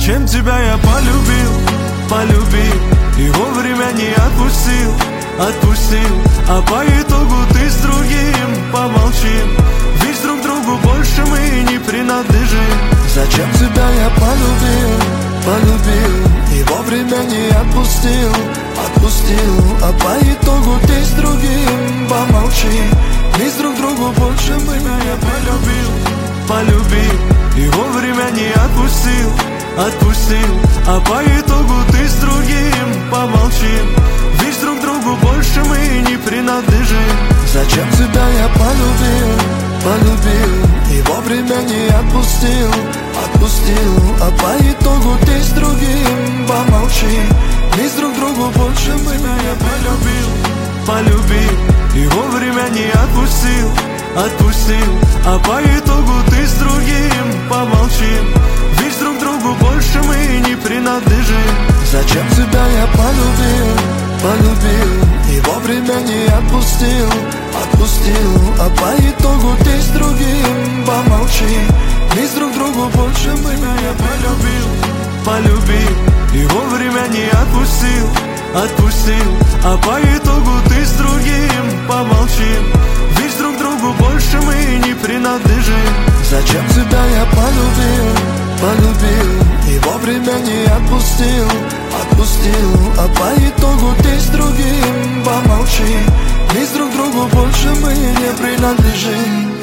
Зачем тебя я полюбил, полюбил и вовремя не отпустил, отпустил. А по итогу ты с другим помолчим, ведь друг другу больше мы не принадлежим. Зачем тебя я полюбил, полюбил и вовремя не отпустил, отпустил. А по итогу ты с другим помолчи, ведь друг другу больше мы я полюбил, полюбил и вовремя не отпустил, отпустил. А по итогу ты с другим помолчим, ведь друг другу больше мы не принадлежим. Зачем тебя я полюбил, полюбил и вовремя не отпустил, отпустил. А по итогу ты с другим помолчи, ведь друг другу больше мы я полюбил, полюбил и вовремя не отпустил, отпустил. А по итогу ты с другим помолчим, ведь друг другу больше мы не принадлежим. Зачем тебя я полюбил, полюбил и вовремя не отпустил, отпустил. А по итогу ты с другим помолчи, ведь друг другу больше мы я полюбил, полюбил и вовремя не отпустил, отпустил. А по итогу ты с другим помолчим, ведь друг другу больше мы не принадлежим. Зачем тебя я полюбил, полюбил и вовремя не отпустил, отпустил. А по итогу ты с другим помолчи, ведь друг другу больше мы не принадлежим.